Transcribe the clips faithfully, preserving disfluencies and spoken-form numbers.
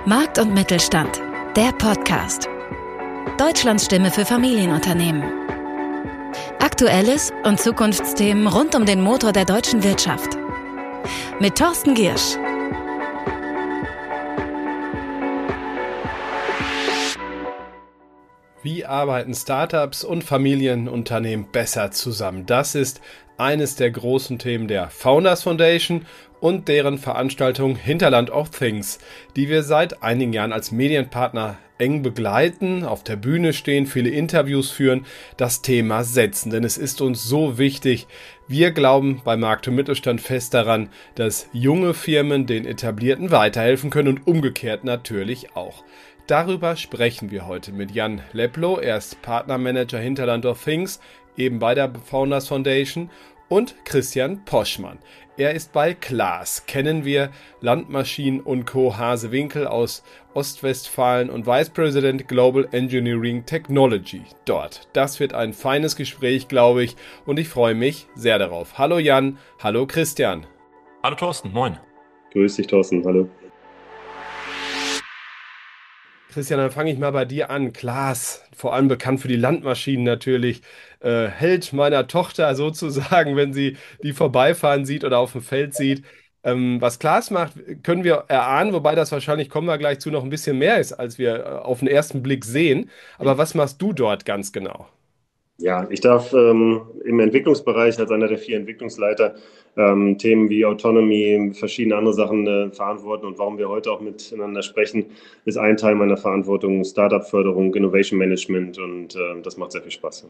Markt und Mittelstand, der Podcast. Deutschlands Stimme für Familienunternehmen. Aktuelles und Zukunftsthemen rund um den Motor der deutschen Wirtschaft. Mit Thorsten Giersch. Wie arbeiten Startups und Familienunternehmen besser zusammen? Das ist eines der großen Themen der Founders Foundation und deren Veranstaltung Hinterland of Things, die wir seit einigen Jahren als Medienpartner eng begleiten, auf der Bühne stehen, viele Interviews führen, das Thema setzen. Denn es ist uns so wichtig. Wir glauben bei Markt und Mittelstand fest daran, dass junge Firmen den Etablierten weiterhelfen können und umgekehrt natürlich auch. Darüber sprechen wir heute mit Jan Leplow. Er ist Partnermanager Hinterland of Things, eben bei der Founders Foundation, und Christian Poschmann. Er ist bei Claas, kennen wir, Landmaschinen und Co. Hasewinkel aus Ostwestfalen und Vice President Global Engineering Technology dort. Das wird ein feines Gespräch, glaube ich, und ich freue mich sehr darauf. Hallo Jan, hallo Christian. Hallo Thorsten, moin. Grüß dich Thorsten, hallo. Christian, dann fange ich mal bei dir an. Claas, vor allem bekannt für die Landmaschinen natürlich, äh, Held meiner Tochter sozusagen, wenn sie die vorbeifahren sieht oder auf dem Feld sieht. Ähm, was Claas macht, können wir erahnen, wobei das wahrscheinlich, kommen wir gleich zu, noch ein bisschen mehr ist, als wir äh, auf den ersten Blick sehen. Aber was machst du dort ganz genau? Ja, ich darf ähm, im Entwicklungsbereich als einer der vier Entwicklungsleiter ähm, Themen wie Autonomy, verschiedene andere Sachen äh, verantworten. Und warum wir heute auch miteinander sprechen, ist ein Teil meiner Verantwortung: Startup-Förderung, Innovation Management, und äh, das macht sehr viel Spaß.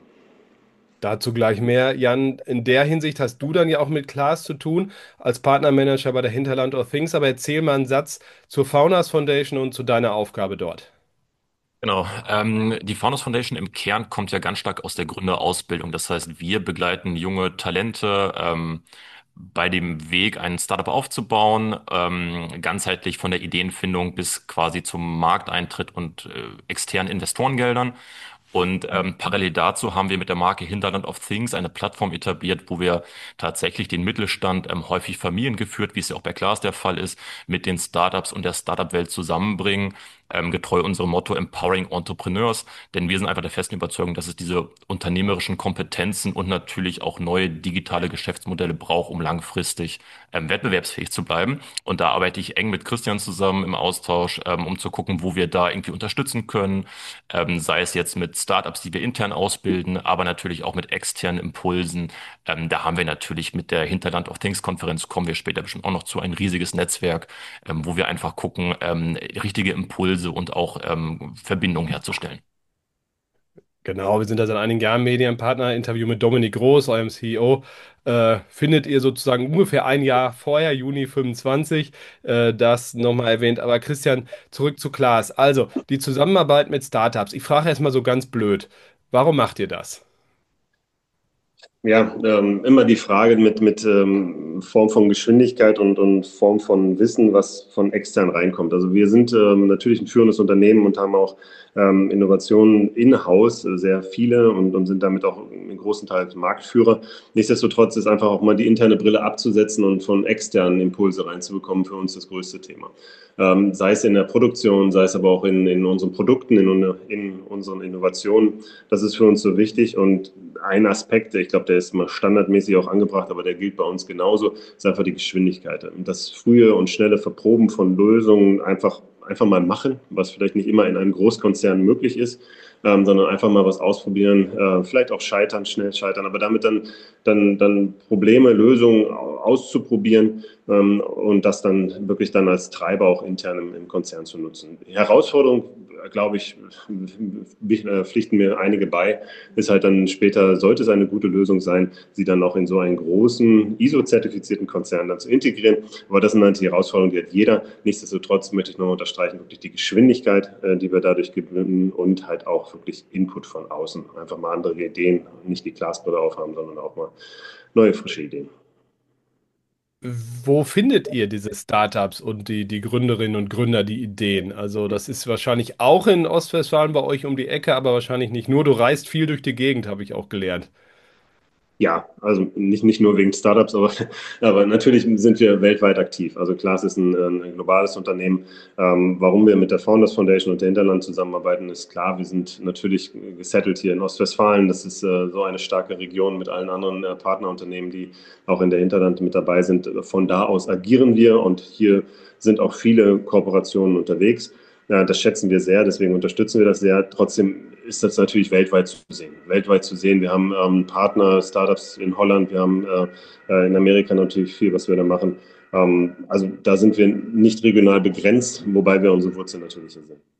Dazu gleich mehr. Jan, in der Hinsicht hast du dann ja auch mit Claas zu tun, als Partnermanager bei der Hinterland of Things. Aber erzähl mal einen Satz zur Founders Foundation und zu deiner Aufgabe dort. Genau, ähm, die Founders Foundation im Kern kommt ja ganz stark aus der Gründerausbildung. Das heißt, wir begleiten junge Talente ähm, bei dem Weg, ein Startup aufzubauen, ähm, ganzheitlich von der Ideenfindung bis quasi zum Markteintritt und äh, externen Investorengeldern. Und ähm, parallel dazu haben wir mit der Marke Hinterland of Things eine Plattform etabliert, wo wir tatsächlich den Mittelstand, ähm, häufig familiengeführt, wie es ja auch bei Claas der Fall ist, mit den Startups und der Startup-Welt zusammenbringen, ähm, getreu unserem Motto Empowering Entrepreneurs. Denn wir sind einfach der festen Überzeugung, dass es diese unternehmerischen Kompetenzen und natürlich auch neue digitale Geschäftsmodelle braucht, um langfristig ähm, wettbewerbsfähig zu bleiben. Und da arbeite ich eng mit Christian zusammen im Austausch, ähm, um zu gucken, wo wir da irgendwie unterstützen können, ähm, sei es jetzt mit Startups, die wir intern ausbilden, aber natürlich auch mit externen Impulsen. Ähm, da haben wir natürlich mit der Hinterland of Things Konferenz, kommen wir später bestimmt auch noch zu, ein riesiges Netzwerk, ähm, wo wir einfach gucken, ähm, richtige Impulse und auch ähm, Verbindungen herzustellen. Genau, wir sind da seit einigen Jahren Medienpartner. Interview mit Dominik Groß, eurem C E O, äh, findet ihr sozusagen ungefähr ein Jahr vorher, Juni fünfundzwanzig. Äh, das nochmal erwähnt. Aber Christian, zurück zu Claas. Also, die Zusammenarbeit mit Startups. Ich frage erstmal so ganz blöd, warum macht ihr das? Ja, ähm, immer die Frage mit, mit ähm, Form von Geschwindigkeit und, und Form von Wissen, was von extern reinkommt. Also wir sind ähm, natürlich ein führendes Unternehmen und haben auch ähm, Innovationen in-house, äh, sehr viele, und, und sind damit auch in großen Teilen Marktführer. Nichtsdestotrotz ist einfach auch mal die interne Brille abzusetzen und von externen Impulse reinzubekommen für uns das größte Thema. Ähm, sei es in der Produktion, sei es aber auch in, in unseren Produkten, in, in unseren Innovationen. Das ist für uns so wichtig, und ein Aspekt, ich glaube, der ist mal standardmäßig auch angebracht, aber der gilt bei uns genauso, ist einfach die Geschwindigkeit. Das frühe und schnelle Verproben von Lösungen, einfach, einfach mal machen, was vielleicht nicht immer in einem Großkonzern möglich ist, ähm, sondern einfach mal was ausprobieren, äh, vielleicht auch scheitern, schnell scheitern, aber damit dann, dann, dann Probleme, Lösungen auszuprobieren, ähm, und das dann wirklich dann als Treiber auch intern im, im Konzern zu nutzen. Die Herausforderung, glaube ich, pflichten mir einige bei, ist halt dann später, sollte es eine gute Lösung sein, sie dann auch in so einen großen I S O-zertifizierten Konzern dann zu integrieren. Aber das sind halt die Herausforderungen, die hat jeder. Nichtsdestotrotz möchte ich nochmal unterstreichen, wirklich die Geschwindigkeit, äh, die wir dadurch gewinnen, und halt auch wirklich Input von außen. Einfach mal andere Ideen, nicht die Glasbrille aufhaben, sondern auch mal neue, frische Ideen. Wo findet ihr diese Startups und die, die Gründerinnen und Gründer, die Ideen? Also das ist wahrscheinlich auch in Ostwestfalen bei euch um die Ecke, aber wahrscheinlich nicht nur. Du reist viel durch die Gegend, habe ich auch gelernt. Ja, also nicht, nicht nur wegen Startups, aber, aber natürlich sind wir weltweit aktiv. Also klar, es ist ein, ein globales Unternehmen. Ähm, warum wir mit der Founders Foundation und der Hinterland zusammenarbeiten, ist klar. Wir sind natürlich gesettelt hier in Ostwestfalen. Das ist äh, so eine starke Region mit allen anderen äh, Partnerunternehmen, die auch in der Hinterland mit dabei sind. Von da aus agieren wir und hier sind auch viele Kooperationen unterwegs. Ja, das schätzen wir sehr, deswegen unterstützen wir das sehr. Trotzdem ist das natürlich weltweit zu sehen. Weltweit zu sehen. Wir haben ähm, Partner, Startups in Holland, wir haben äh, in Amerika natürlich viel, was wir da machen. Ähm, also da sind wir nicht regional begrenzt, wobei wir unsere Wurzeln natürlich hier sehen.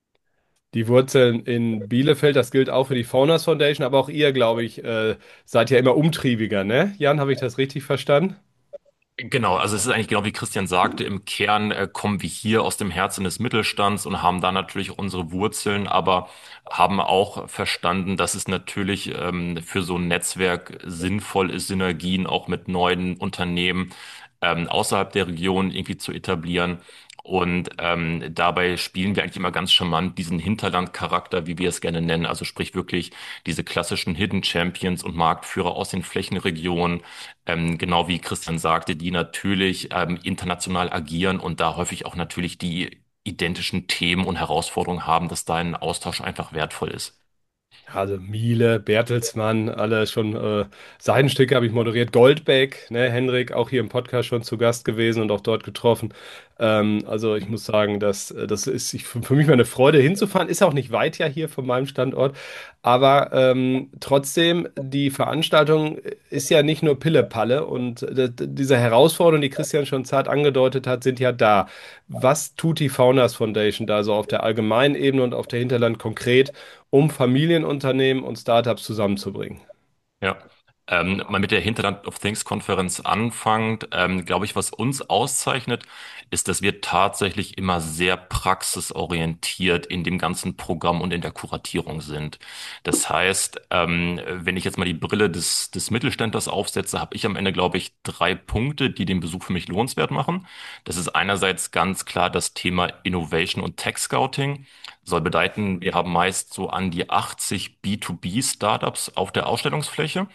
Die Wurzeln in Bielefeld, das gilt auch für die Founders Foundation, aber auch ihr, glaube ich, äh, seid ja immer umtriebiger, ne? Jan, habe ich das richtig verstanden? Genau, also es ist eigentlich genau wie Christian sagte, im Kern äh, kommen wir hier aus dem Herzen des Mittelstands und haben da natürlich unsere Wurzeln, aber haben auch verstanden, dass es natürlich ähm, für so ein Netzwerk sinnvoll ist, Synergien auch mit neuen Unternehmen ähm, außerhalb der Region irgendwie zu etablieren. Und ähm, dabei spielen wir eigentlich immer ganz charmant diesen Hinterlandcharakter, wie wir es gerne nennen, also sprich wirklich diese klassischen Hidden Champions und Marktführer aus den Flächenregionen, ähm, genau wie Christian sagte, die natürlich ähm, international agieren und da häufig auch natürlich die identischen Themen und Herausforderungen haben, dass da ein Austausch einfach wertvoll ist. Also Miele, Bertelsmann, alle schon äh, Seidenstücke habe ich moderiert. Goldbeck, ne, Henrik, auch hier im Podcast schon zu Gast gewesen und auch dort getroffen. Ähm, also ich muss sagen, dass äh, das ist ich, für, für mich mal eine Freude hinzufahren. Ist auch nicht weit ja hier von meinem Standort. Aber ähm, trotzdem, die Veranstaltung ist ja nicht nur Pille-Palle und äh, diese Herausforderungen, die Christian schon zart angedeutet hat, sind ja da. Was tut die Founders Foundation da so auf der allgemeinen Ebene und auf der Hinterland konkret, um Familienunternehmen und Startups zusammenzubringen? Ja. Ähm, mal mit der Hinterland of Things Konferenz anfangt, ähm, glaube ich, was uns auszeichnet, ist, dass wir tatsächlich immer sehr praxisorientiert in dem ganzen Programm und in der Kuratierung sind. Das heißt, ähm, wenn ich jetzt mal die Brille des, des Mittelständlers aufsetze, habe ich am Ende, glaube ich, drei Punkte, die den Besuch für mich lohnenswert machen. Das ist einerseits ganz klar das Thema Innovation und Tech Scouting. Soll bedeuten, wir haben meist so an die achtzig B zwei B Startups auf der Ausstellungsfläche.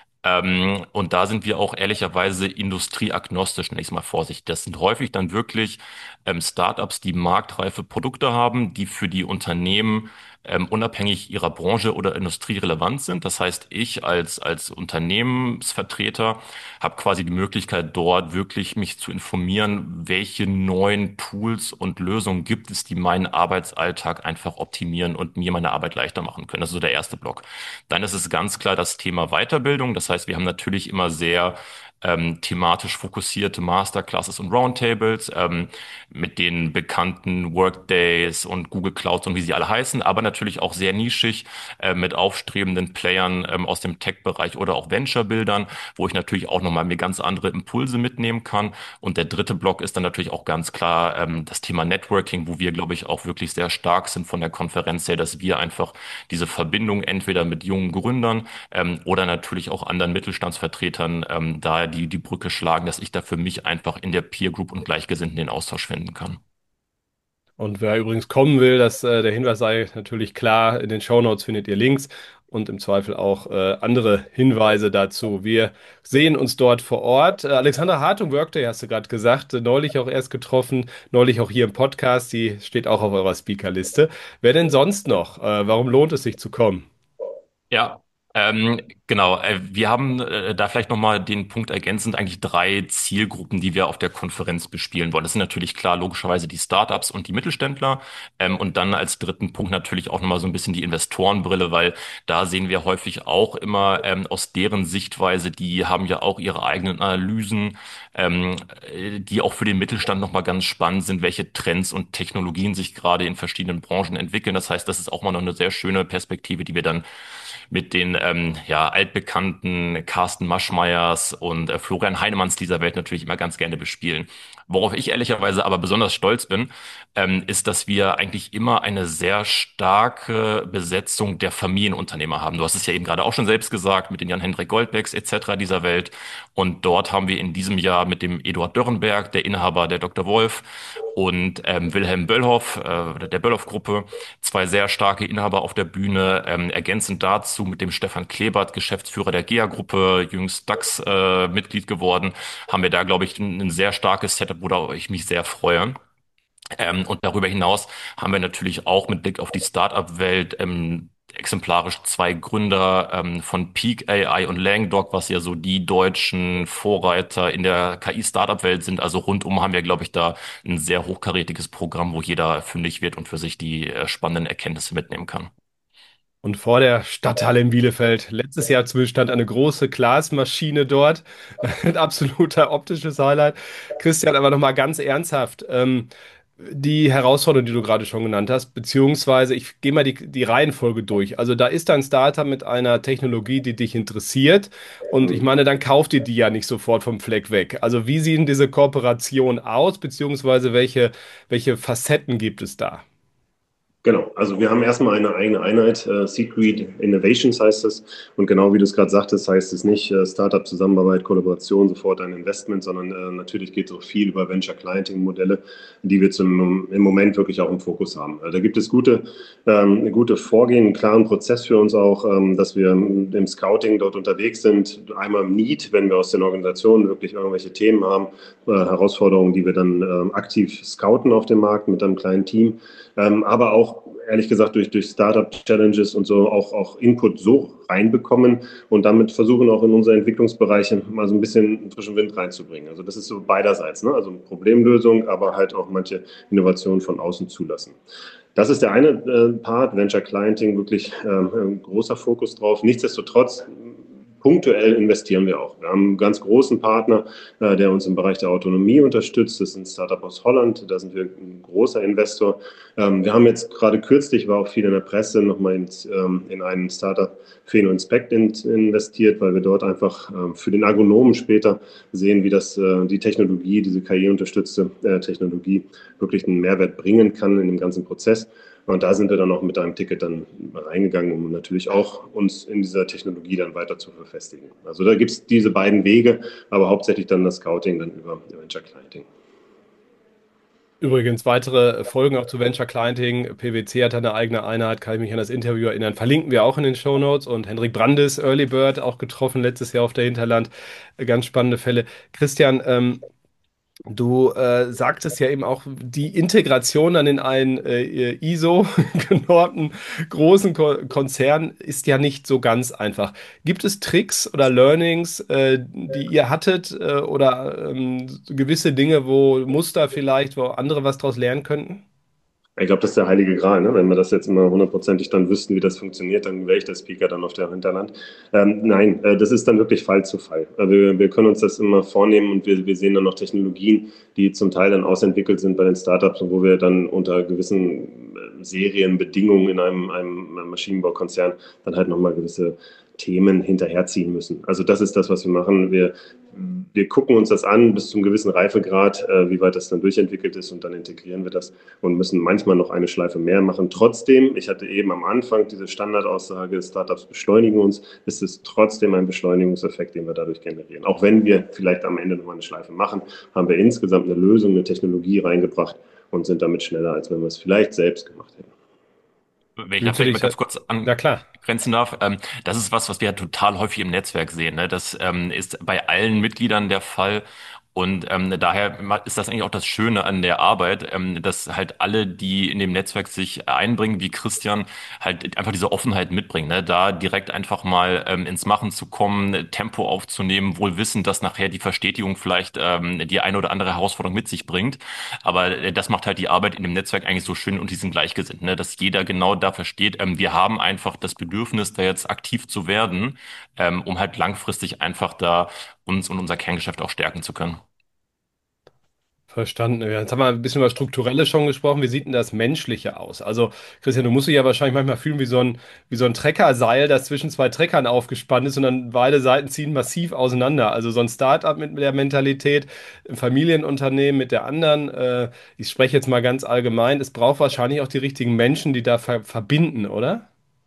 Ähm, und da sind wir auch ehrlicherweise industrieagnostisch, nenne ich es mal vorsichtig. Das sind häufig dann wirklich ähm, Startups, die marktreife Produkte haben, die für die Unternehmen ähm, unabhängig ihrer Branche oder Industrie relevant sind. Das heißt, ich als, als Unternehmensvertreter habe quasi die Möglichkeit, dort wirklich mich zu informieren, welche neuen Tools und Lösungen gibt es, die meinen Arbeitsalltag einfach optimieren und mir meine Arbeit leichter machen können. Das ist so der erste Block. Dann ist es ganz klar das Thema Weiterbildung. Das heißt, wir haben natürlich immer sehr ähm, thematisch fokussierte Masterclasses und Roundtables ähm, mit den bekannten Workdays und Google Clouds und wie sie alle heißen, aber natürlich auch sehr nischig äh, mit aufstrebenden Playern ähm, aus dem Tech-Bereich oder auch Venture-Bildern, wo ich natürlich auch nochmal mir ganz andere Impulse mitnehmen kann. Und der dritte Block ist dann natürlich auch ganz klar ähm, das Thema Networking, wo wir, glaube ich, auch wirklich sehr stark sind von der Konferenz her, dass wir einfach diese Verbindung entweder mit jungen Gründern ähm, oder natürlich auch anderen Mittelstandsvertretern ähm, da die, die Brücke schlagen, dass ich da für mich einfach in der Peer Group und Gleichgesinnten den Austausch finden kann. Und wer übrigens kommen will, dass äh, der Hinweis sei natürlich klar, in den Shownotes findet ihr Links und im Zweifel auch äh, andere Hinweise dazu. Wir sehen uns dort vor Ort. Äh, Alexandra Hartung, Workday, hast du gerade gesagt, äh, neulich auch erst getroffen, neulich auch hier im Podcast, die steht auch auf eurer Speakerliste. Wer denn sonst noch? Äh, warum lohnt es sich zu kommen? Ja, ähm, genau. Äh, wir haben äh, da vielleicht nochmal den Punkt ergänzend eigentlich drei Zielgruppen, die wir auf der Konferenz bespielen wollen. Das sind natürlich klar logischerweise die Startups und die Mittelständler. Ähm, und dann als dritten Punkt natürlich auch nochmal so ein bisschen die Investorenbrille, weil da sehen wir häufig auch immer ähm, aus deren Sichtweise, die haben ja auch ihre eigenen Analysen, ähm, äh, die auch für den Mittelstand nochmal ganz spannend sind, welche Trends und Technologien sich gerade in verschiedenen Branchen entwickeln. Das heißt, das ist auch mal noch eine sehr schöne Perspektive, die wir dann mit den ähm, ja, altbekannten Carsten Maschmeyers und äh, Florian Heinemanns dieser Welt natürlich immer ganz gerne bespielen. Worauf ich ehrlicherweise aber besonders stolz bin, ähm, ist, dass wir eigentlich immer eine sehr starke Besetzung der Familienunternehmer haben. Du hast es ja eben gerade auch schon selbst gesagt, mit den Jan-Hendrik Goldbecks et cetera dieser Welt. Und dort haben wir in diesem Jahr mit dem Eduard Dörrenberg, der Inhaber der Doktor Wolf, und ähm, Wilhelm Böllhoff, äh, der Böllhoff-Gruppe, zwei sehr starke Inhaber auf der Bühne. Ähm, ergänzend dazu mit dem Stefan Klebert, Geschäftsführer der G E A-Gruppe, jüngst DAX-Mitglied geworden, haben wir da, glaube ich, ein, ein sehr starkes Setup, worauf ich mich sehr freue. Ähm, und darüber hinaus haben wir natürlich auch mit Blick auf die Startup-Welt ähm, exemplarisch zwei Gründer ähm, von Peak A I und Langdog, was ja so die deutschen Vorreiter in der K I-Startup-Welt sind. Also rundum haben wir, glaube ich, da ein sehr hochkarätiges Programm, wo jeder fündig wird und für sich die äh, spannenden Erkenntnisse mitnehmen kann. Und vor der Stadthalle in Bielefeld, letztes Jahr zumindest stand eine große Glasmaschine dort. Ein absoluter optisches Highlight. Christian, aber nochmal ganz ernsthaft. Ähm, die Herausforderung, die du gerade schon genannt hast, beziehungsweise ich gehe mal die, die Reihenfolge durch. Also da ist ein Startup mit einer Technologie, die dich interessiert. Und ich meine, dann kauft ihr die ja nicht sofort vom Fleck weg. Also wie sieht denn diese Kooperation aus, beziehungsweise welche, welche Facetten gibt es da? Genau, also wir haben erstmal eine eigene Einheit, äh, Secret Innovations heißt es. Und genau wie du es gerade sagtest, heißt es nicht äh, Startup, Zusammenarbeit, Kollaboration, sofort ein Investment, sondern äh, natürlich geht es auch viel über Venture Clienting Modelle, die wir zum, im Moment wirklich auch im Fokus haben. Also da gibt es gute, ähm, gute Vorgehen, einen klaren Prozess für uns auch, ähm, dass wir im Scouting dort unterwegs sind. Einmal im Need, wenn wir aus den Organisationen wirklich irgendwelche Themen haben, äh, Herausforderungen, die wir dann ähm, aktiv scouten auf dem Markt mit einem kleinen Team. Ähm, aber auch, ehrlich gesagt, durch, durch Startup-Challenges und so auch, auch Input so reinbekommen und damit versuchen auch in unsere Entwicklungsbereiche mal so ein bisschen frischen Wind reinzubringen. Also das ist so beiderseits, ne? Also Problemlösung, aber halt auch manche Innovationen von außen zulassen. Das ist der eine äh, Part, Venture Clienting, wirklich äh, ein großer Fokus drauf. Nichtsdestotrotz, punktuell investieren wir auch. Wir haben einen ganz großen Partner, äh, der uns im Bereich der Autonomie unterstützt. Das ist ein Startup aus Holland. Da sind wir ein großer Investor. Ähm, wir haben jetzt gerade kürzlich, war auch viel in der Presse, nochmal in, ähm, in einen Startup Feno Inspect in, investiert, weil wir dort einfach ähm, für den Ergonomen später sehen, wie das äh, die Technologie, diese K I-unterstützte äh, Technologie wirklich einen Mehrwert bringen kann in dem ganzen Prozess. Und da sind wir dann auch mit einem Ticket dann reingegangen, um natürlich auch uns in dieser Technologie dann weiter zu verfestigen. Also da gibt es diese beiden Wege, aber hauptsächlich dann das Scouting dann über Venture Clienting. Übrigens, weitere Folgen auch zu Venture Clienting. PwC hat eine eigene Einheit, kann ich mich an das Interview erinnern. Verlinken wir auch in den Shownotes. Und Henrik Brandes, Early Bird, auch getroffen letztes Jahr auf der Hinterland. Ganz spannende Fälle. Christian, ähm, du äh, sagtest ja eben auch, die Integration dann in einen äh, I S O-genormten großen Ko Konzern ist ja nicht so ganz einfach. Gibt es Tricks oder Learnings, äh, die ihr hattet äh, oder ähm, so gewisse Dinge, wo Muster vielleicht, wo andere was daraus lernen könnten? Ich glaube, das ist der heilige Gral, ne? Wenn wir das jetzt immer hundertprozentig dann wüssten, wie das funktioniert, dann wäre ich der Speaker dann auf der Hinterland. Ähm, nein, äh, das ist dann wirklich Fall zu Fall. Also wir, wir können uns das immer vornehmen und wir, wir sehen dann noch Technologien, die zum Teil dann ausentwickelt sind bei den Startups und wo wir dann unter gewissen äh, Serienbedingungen in einem, einem Maschinenbaukonzern dann halt nochmal gewisse Themen hinterherziehen müssen. Also das ist das, was wir machen. Wir, wir gucken uns das an bis zum gewissen Reifegrad, äh, wie weit das dann durchentwickelt ist und dann integrieren wir das und müssen manchmal noch eine Schleife mehr machen. Trotzdem, ich hatte eben am Anfang diese Standardaussage, Startups beschleunigen uns, ist es trotzdem ein Beschleunigungseffekt, den wir dadurch generieren. Auch wenn wir vielleicht am Ende nochmal eine Schleife machen, haben wir insgesamt eine Lösung, eine Technologie reingebracht und sind damit schneller, als wenn wir es vielleicht selbst gemacht hätten. Wenn ich da vielleicht mal Natürlich, äh, ganz kurz na klar. angrenzen darf, ähm, das ist was, was wir ja total häufig im Netzwerk sehen. Ne? Das ähm, ist bei allen Mitgliedern der Fall. Und ähm, daher ma- ist das eigentlich auch das Schöne an der Arbeit, ähm, dass halt alle, die in dem Netzwerk sich einbringen, wie Christian, halt einfach diese Offenheit mitbringen, ne? Da direkt einfach mal ähm, ins Machen zu kommen, Tempo aufzunehmen, wohl wissend, dass nachher die Verstetigung vielleicht ähm, die eine oder andere Herausforderung mit sich bringt. Aber äh, das macht halt die Arbeit in dem Netzwerk eigentlich so schön und die sind gleichgesinnt, ne? Dass jeder genau da versteht, ähm, wir haben einfach das Bedürfnis, da jetzt aktiv zu werden, ähm, um halt langfristig einfach da uns und unser Kerngeschäft auch stärken zu können. Verstanden. Ja, jetzt haben wir ein bisschen über Strukturelle schon gesprochen. Wie sieht denn das Menschliche aus? Also, Christian, du musst dich ja wahrscheinlich manchmal fühlen wie so ein, wie so ein Treckerseil, das zwischen zwei Treckern aufgespannt ist und dann beide Seiten ziehen massiv auseinander. Also so ein Start-up mit der Mentalität, ein Familienunternehmen mit der anderen. Äh, ich spreche jetzt mal ganz allgemein. Es braucht wahrscheinlich auch die richtigen Menschen, die da ver verbinden, oder?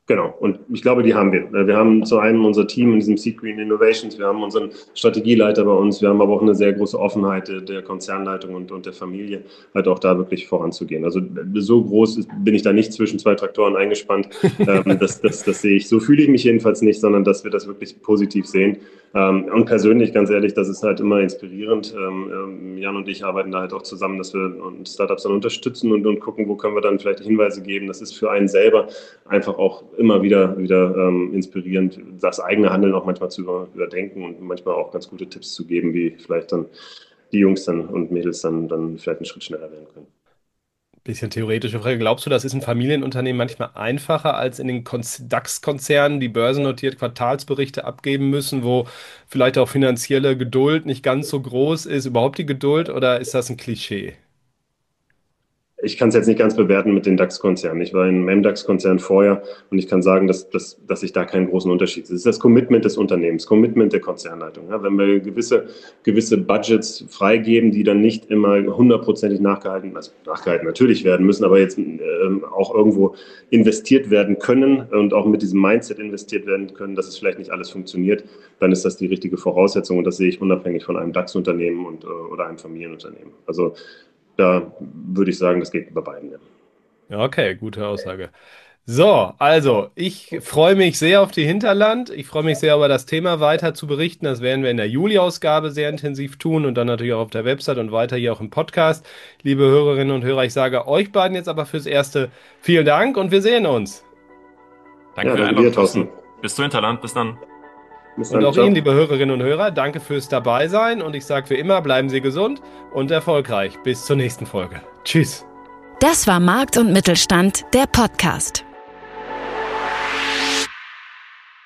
Genau, und ich glaube, die haben wir. Wir haben zu einem unser Team in diesem Seed Green Innovations, wir haben unseren Strategieleiter bei uns, wir haben aber auch eine sehr große Offenheit der Konzernleitung und, und der Familie, halt auch da wirklich voranzugehen. Also so groß ist, bin ich da nicht zwischen zwei Traktoren eingespannt, ähm, das, das, das sehe ich. So fühle ich mich jedenfalls nicht, sondern dass wir das wirklich positiv sehen. Ähm, und persönlich, ganz ehrlich, das ist halt immer inspirierend. Ähm, Jan und ich arbeiten da halt auch zusammen, dass wir Startups dann unterstützen und, und gucken, wo können wir dann vielleicht Hinweise geben. Das ist für einen selber einfach auch immer wieder, wieder ähm, inspirierend, das eigene Handeln auch manchmal zu über, überdenken und manchmal auch ganz gute Tipps zu geben, wie vielleicht dann die Jungs dann und Mädels dann, dann vielleicht einen Schritt schneller werden können. Bisschen theoretische Frage. Glaubst du, das ist in Familienunternehmen manchmal einfacher als in den DAX-Konzernen, die börsennotiert Quartalsberichte abgeben müssen, wo vielleicht auch finanzielle Geduld nicht ganz so groß ist? Überhaupt die Geduld oder ist das ein Klischee? Ich kann es jetzt nicht ganz bewerten mit den DAX-Konzernen. Ich war im M DAX-Konzern vorher und ich kann sagen, dass, dass, dass ich da keinen großen Unterschied sehe. Es ist das Commitment des Unternehmens, Commitment der Konzernleitung. Ja, wenn wir gewisse, gewisse Budgets freigeben, die dann nicht immer hundertprozentig nachgehalten, also nachgehalten natürlich werden müssen, aber jetzt ähm, auch irgendwo investiert werden können und auch mit diesem Mindset investiert werden können, dass es vielleicht nicht alles funktioniert, dann ist das die richtige Voraussetzung und das sehe ich unabhängig von einem DAX-Unternehmen und, oder einem Familienunternehmen. Also da würde ich sagen, das geht bei beiden. Ja. Okay, gute Aussage. So, also ich freue mich sehr auf die Hinterland. Ich freue mich sehr, über das Thema weiter zu berichten. Das werden wir in der Juli-Ausgabe sehr intensiv tun und dann natürlich auch auf der Website und weiter hier auch im Podcast. Liebe Hörerinnen und Hörer, ich sage euch beiden jetzt aber fürs Erste vielen Dank und wir sehen uns. Danke ja, für die danke dir, Thorsten. Bis zum Hinterland, bis dann. Bis dann. Und auch Ciao. Ihnen, liebe Hörerinnen und Hörer, danke fürs Dabeisein und ich sage wie immer, bleiben Sie gesund und erfolgreich. Bis zur nächsten Folge. Tschüss. Das war Markt und Mittelstand, der Podcast.